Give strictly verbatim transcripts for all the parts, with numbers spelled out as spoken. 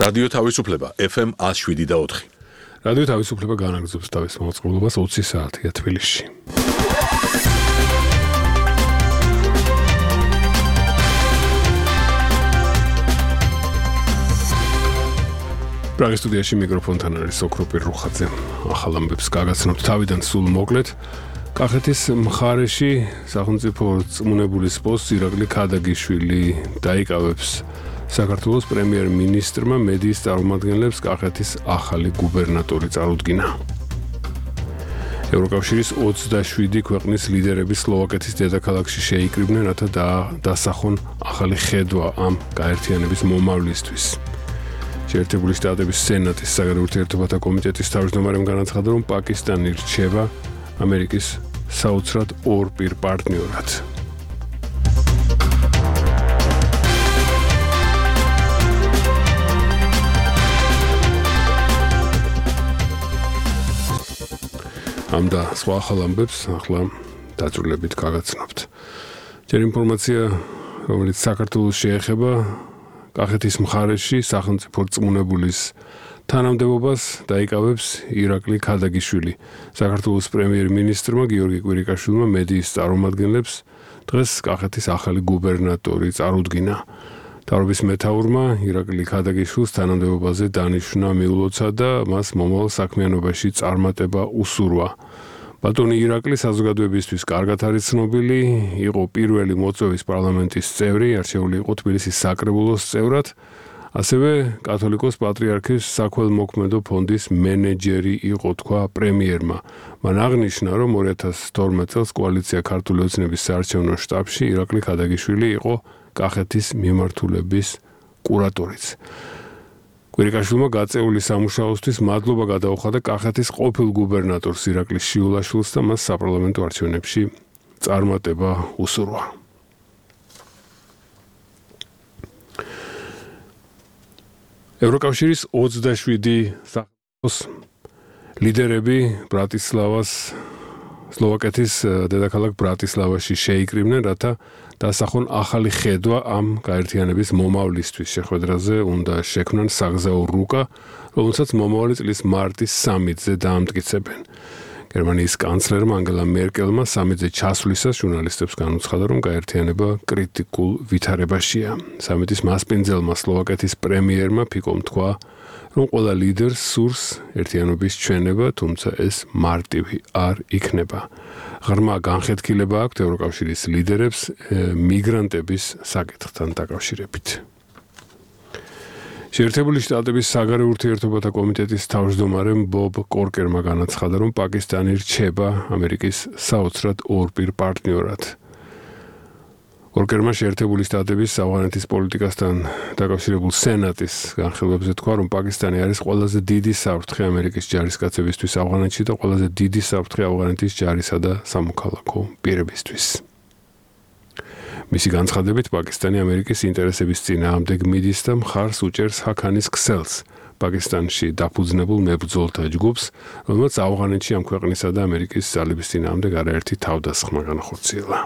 რადიო თავისუფლება ეფ ემ one oh seven და four. რადიო თავისუფლება განაგრძობს თავის მოწყობილობას ოცი საათია თბილისში. პრაღის სტუდიაში მიკროფონთან არის ოქროპირ რუხაძე. ახალ ამბებს გაგაცნობთ თავიდან სულ მოკლედ. კახეთის მხარეში სახელმწიფო რწმუნებულის პოსტს ირაკლი ქადაგიშვილი დაიკავებს. საქართველოს პრემიერ-მინისტრმა მედიის წარმომადგენლებს კახეთის ახალი გუბერნატორი წარუდგინა. ევროკავშირის ოცდაშვიდი ქვეყნის ლიდერები სლოვაკეთის დედაქალაქში შეიკრიბნენ, რათა დასახონ ახალი ხედვა ამ გაერთიანების მომავლისთვის. შეერთებული შტატების სენატის საგარეო ურთიერთობათა კომიტეტის თავმჯდომარემ განაცხადა, რომ პაკისტანი რჩება ამერიკის საოცრად ორპირ პარტნიორად. ამ და სხვა ახალ ამბებს ახლა დაწვრილებით გაგაცნობთ. ჯერ ინფორმაცია, რომელიც საქართველოს შეეხება კახეთის მხარეში სახელმწიფო რწმუნებულის თანამდებობას დაიკავებს ირაკლი ქადაგიშვილი. საქართველოს პრემიერ-მინისტრმა გიორგი კვირიკაშვილმა მედიის წარმომადგენლებს დღეს კახეთის ახალი გუბერნატორი წარუდგინა. თავრობის მეთაურმა ირაკლი ქადაგიშვილს თანამდებობაზე დანიშვნა მიულოცა და მას მომავალ საქმიანობაში წარმატება უსურვა. ბატონი ირაკლი საზოგადოებისთვის კარგად არის ცნობილი, იყო პირველი მოწვევის პარლამენტის წევრი, არჩეული იყო თბილისის საკრებულოს წევრად, ასევე კათოლიკოს პატრიარქის საქველმოქმედო ფონდის მენეჯერი იყო, თქვა პრემიერმა. მან აღნიშნა, რომ ორი ათას თორმეტ წელს კოალიცია ქართული ოცნების საარჩევნო შტაბში ირაკლი ქადაგიშვილი იყო კახეთის მიმართულების კურატორიც. კვირიკაშვილმა გაწეული სამუშაოსთვის მადლობა გადაუხადა კახეთის ყოფილ გუბერნატორს ირაკლი შიულაშვილს და მას საპარლამენტო არჩევნებში წარმატება უსურვა. ევროკავშირის ოცდაშვიდი სახელმწიფოს ლიდერები ბრატისლავას სლოვაკეთის დედაქალაქ ბრატისლავაში შეიკრიბნენ, რათა დასახონ ახალი ხედვა ამ გაერთიანების მომავლისთვის. შეხვედრაზე უნდა შექმნან საგზაო რუკა, რომელსაც მომავალი წლის მარტის სამიტზე დაამტკიცებენ. გერმანიის კანცლერმა ანგელა მერკელმა სამიტზე ჩასვლისას ჟურნალისტებს განუცხადა, რომ გაერთიანება კრიტიკულ ვითარებაშია. სამიტის მასპინძელმა სლოვაკეთის პრემიერმა ფიკომ თქვა, რომ ყველა ლიდერს სურს ერთიანობის ჩვენება, თუმცა ეს მარტივი არ იქნება. ღრმა განხეთქილება აქვთ ევროკავშირის ლიდერებს მიგრანტების საკითხთან დაკავშირებით. შეერთებული შტატების საგარეო ურთიერთობათა კომიტეტის თავმჯდომარემ ბობ კორკერმა განაცხადა, რომ პაკისტანი რჩება ამერიკის საოცრად ორპირ პარტნიორად. კორკერმა შეერთებული შტატების ავღანეთის პოლიტიკასთან დაკავშირებულ სენატის განხილვებზე თქვა, რომ პაკისტანი არის ყველაზე დიდი საფრთხე ამერიკის ჯარისკაცებისთვის ავღანეთში და ყველაზე დიდი საფრთხე ავღანეთის ჯარისა და სამოქალაქო პირებისთვის. მისი განცხადებით, პაკისტანი ამერიკის ინტერესების წინააღმდეგ მიდის და მხარს უჭერს ჰაქანის ქსელს, პაკისტანში დაფუძნებულ მებრძოლთა ჯგუფს, რომელმაც ავღანეთში ამ ქვეყნისა და ამერიკის ძალების წინააღმდეგ არაერთი თავდასხმა განახორციელა.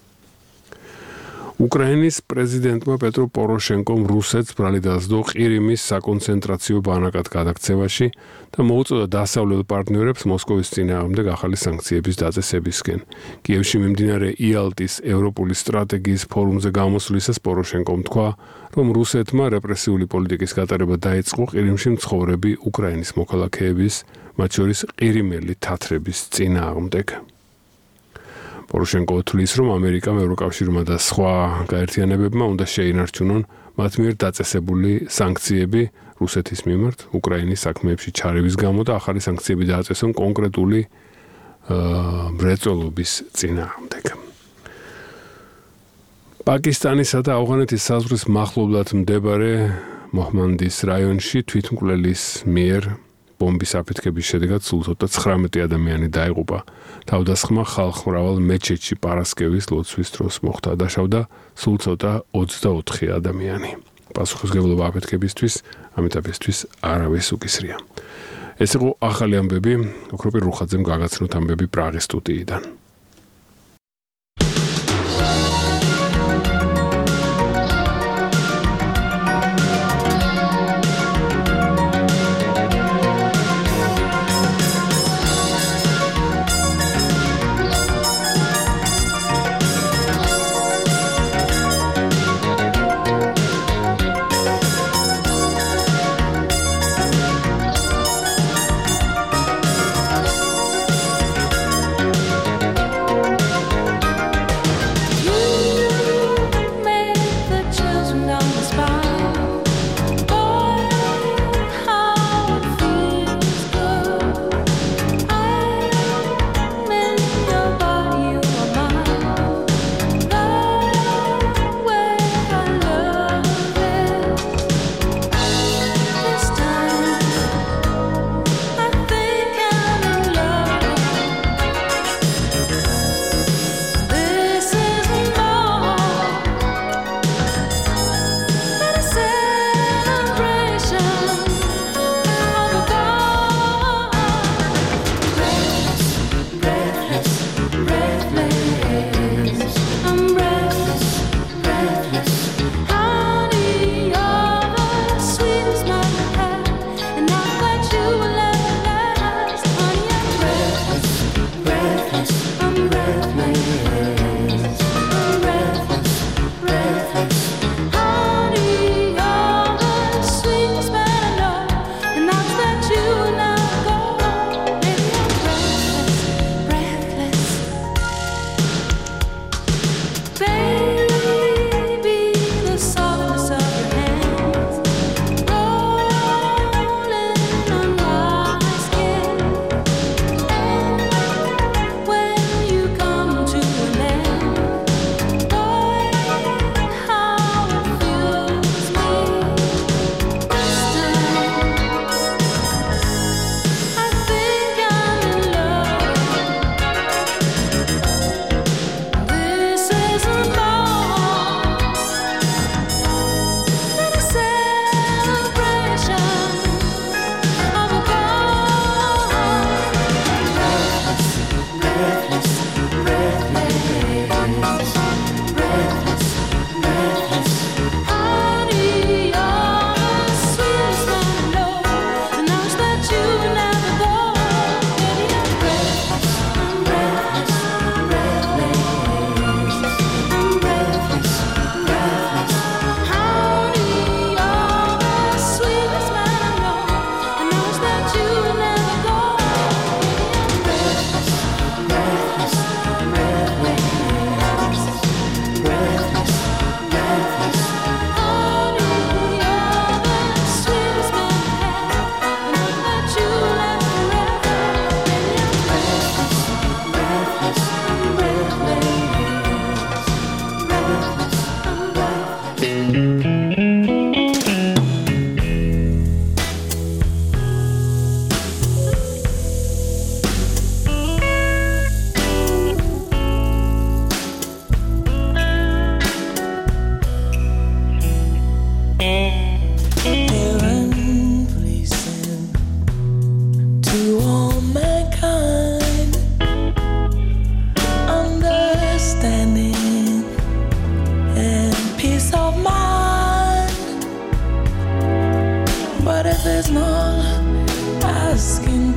უკრაინის პრეზიდენტმა პეტრო პოროშენკომ რუსეთს ბრალი დასდო ყირიმის საკონცენტრაციო ბანაკად გადაქცევაში და მოუწოდა დასავლელ პარტნიორებს მოსკოვის წინააღმდეგ ახალი სანქციების დაწესებისკენ. კიევში მიმდინარე იალტის ევროპული სტრატეგიის ფორუმზე გამოსვლისას პოროშენკომ თქვა, რომ რუსეთმა რეპრესიული პოლიტიკის გატარება დაიწყო ყირიმში მცხოვრები უკრაინის მოქალაქეების, მათ შორის ყირიმელი თათრების წინააღმდეგ. პოროშენკო თვლის, რომ ამერიკამ, ევროკავშირმა და სხვა გაერთიანებებმა უნდა შეინარჩუნონ მათ მიერ დაწესებული სანქციები რუსეთის მიმართ უკრაინის საქმეებში ჩარევის გამო და ახალი სანქციები დააწესონ კონკრეტული მრეწველობის წინააღმდეგ. პაკისტანისა და ავღანეთის საზღვრის მახლობლად მდებარე მოჰმანდის რაიონში თვითმკვლელის მიერ ბომბის აფეთქების შედეგად სულ ცოტა ცხრამეტი ადამიანი დაიღუპა. თავდასხმა ხალხმრავალ მეჩეთში პარასკევის ლოცვის დროს მოხდა. დაშავდა სულ ცოტა ოცდაოთხი ადამიანი. პასუხისმგებლობა აფეთქებისთვის ამ ეტაპისთვის არავის უკისრია. ეს იყო ახალი ამბები, ოქროპირ რუხაძემ გაგაცნოთ ამბები პრაღის სტუდიიდან.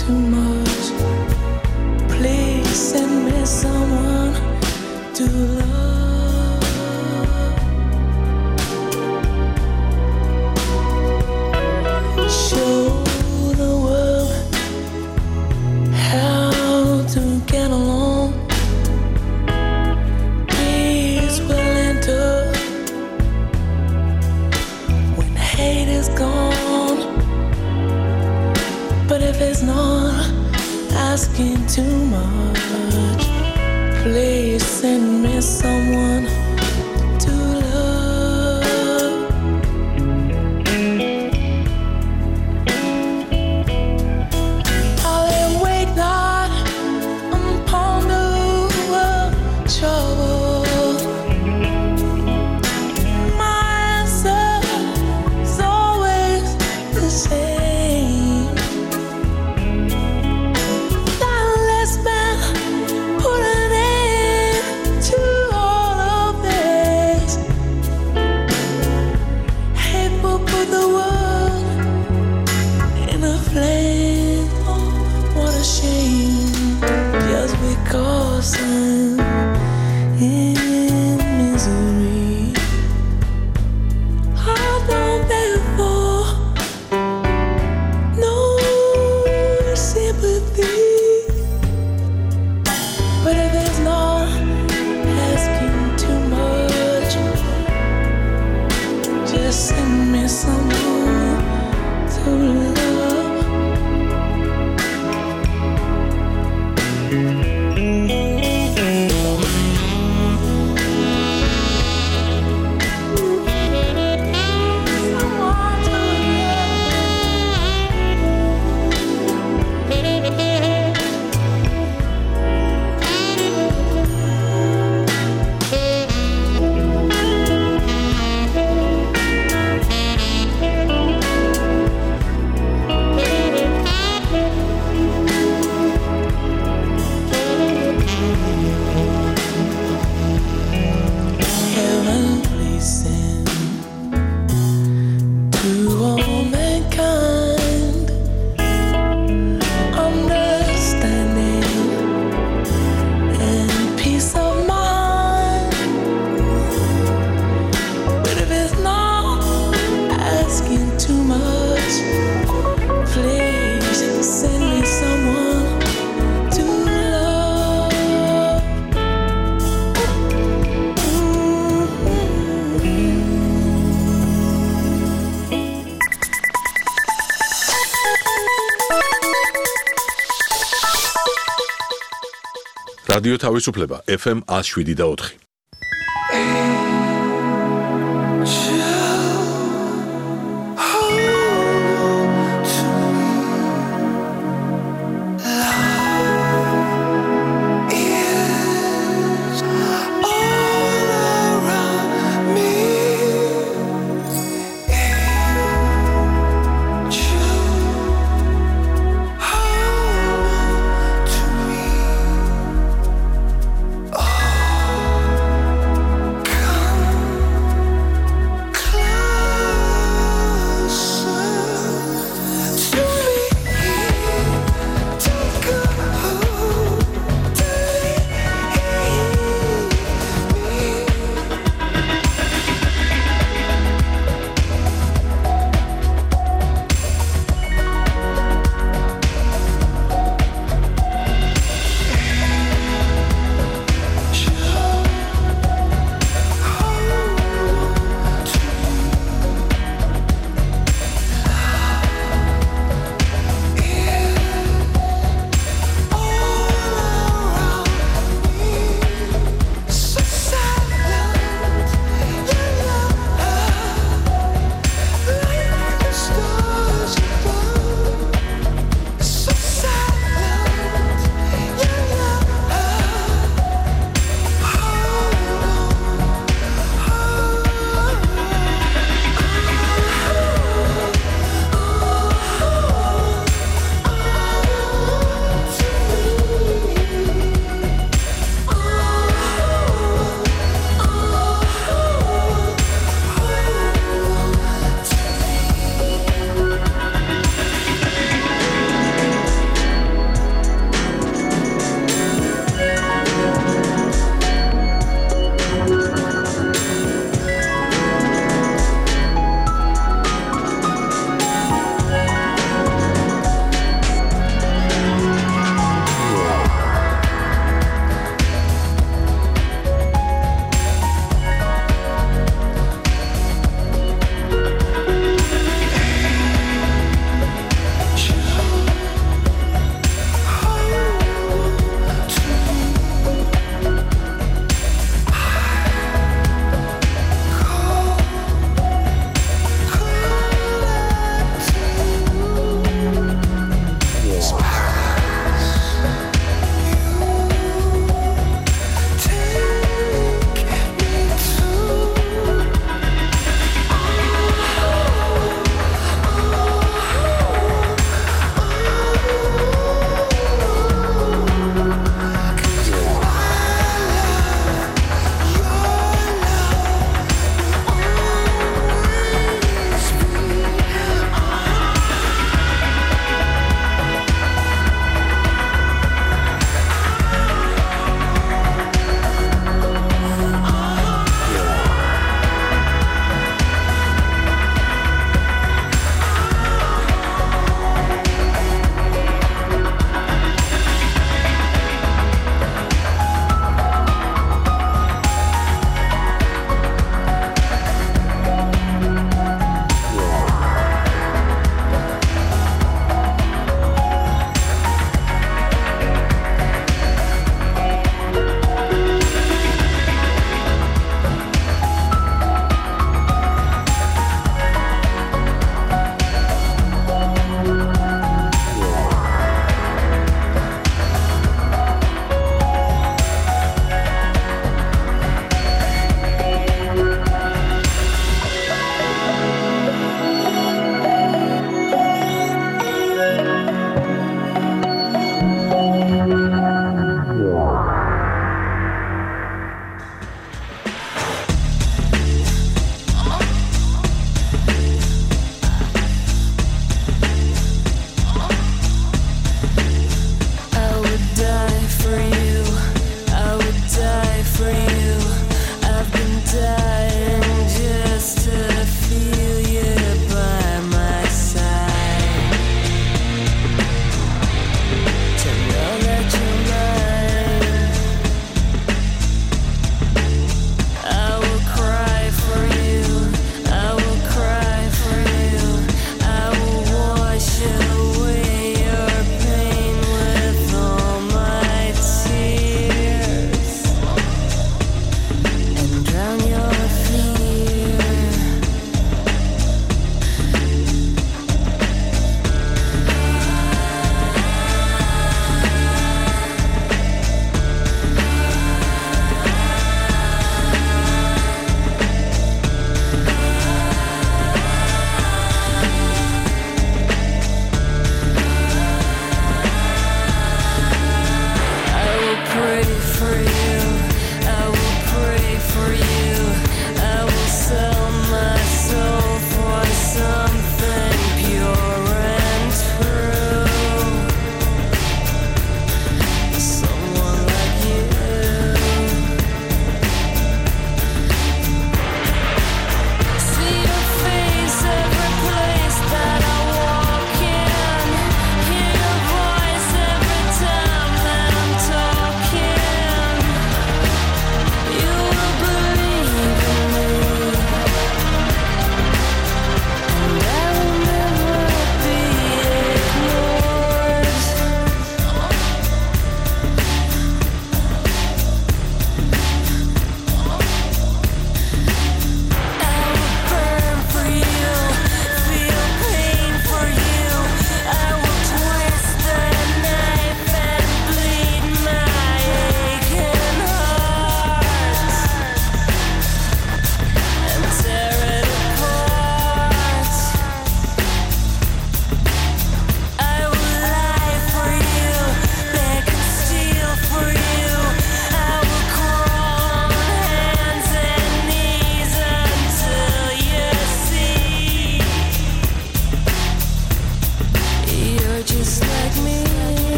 too much. Please send me someone to love. Show the world how to get along. Peace will enter when hate is gone. But if it's not asking too much, please send me someone to love. I'll lay awake night and ponder trouble. My answer is always the same. That last man put an end to all of this. Hate will put the world in a flame. Oh, what a shame. Just because I'm in misery, I don't beg for no sympathy. But if it's not asking too much, just send me someone to love. Someone to Heaven, please send to all mankind understanding and peace of mind. But if it's not asking too much, please send me someone to love. რადიო თავისუფლება ეფ ემ one oh seven და four. Oh,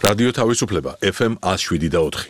რადიო თავისუფლება ეფ ემ one oh seven და four.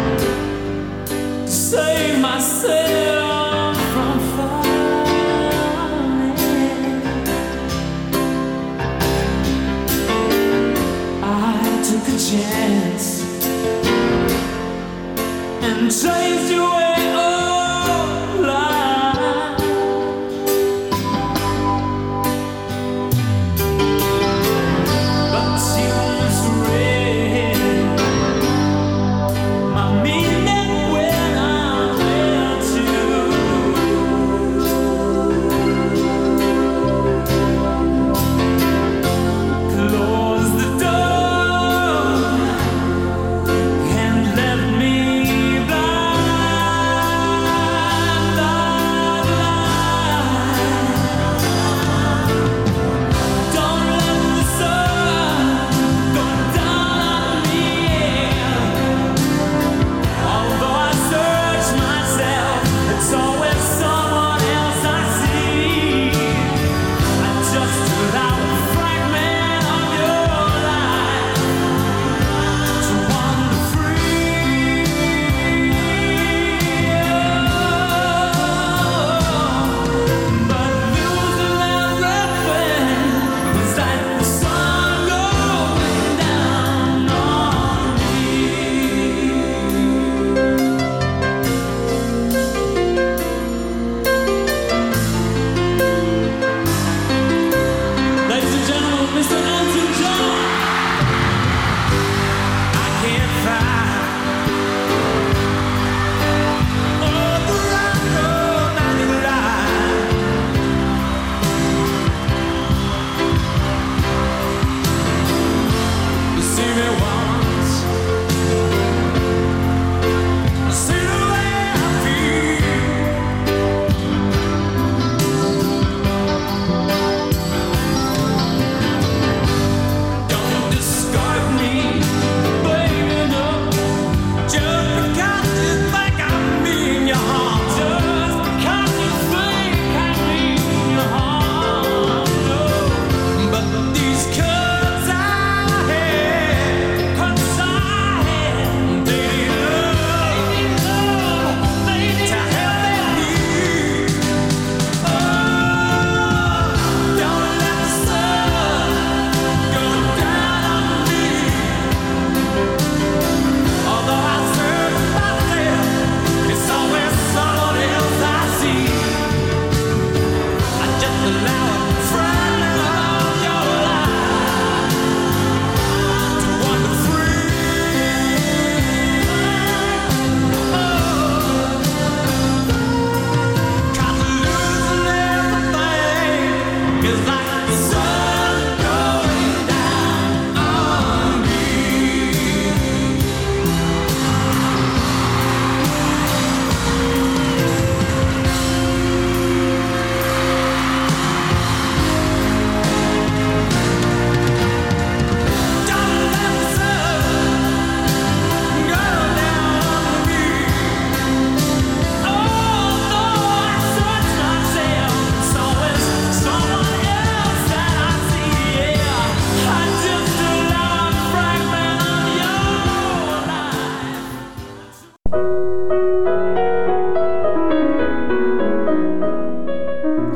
Save myself from fire.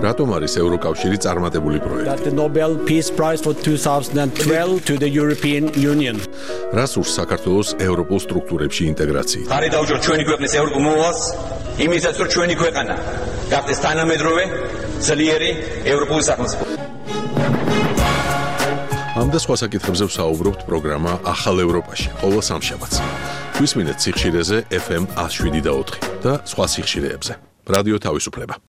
რატომ არის ევროკავშირი წარმატებული პროექტი? That the Nobel Peace Prize for two thousand twelve to the European Union. რას ურს საქართველოს ევროპულ სტრუქტურებში ინტეგრაციით? ხარი დაუჭიროთ ჩვენი ქვეყნის ევროპულ მოვალს, იმისაც რომ ჩვენი ქვეყანა გახდეს თანამედროვე, ძლიერი ევროპული სახელმწიფო. ამ და სხვა საკითხებზე ვსაუბრობთ პროგრამა ახალ ევროპაში, ყოველ სამშაბათს. გვისმინეთ სიხშირეზე ეფ ემ one oh seven და ოთხი და სხვა სიხშირეებზე. რადიო თავისუფლება.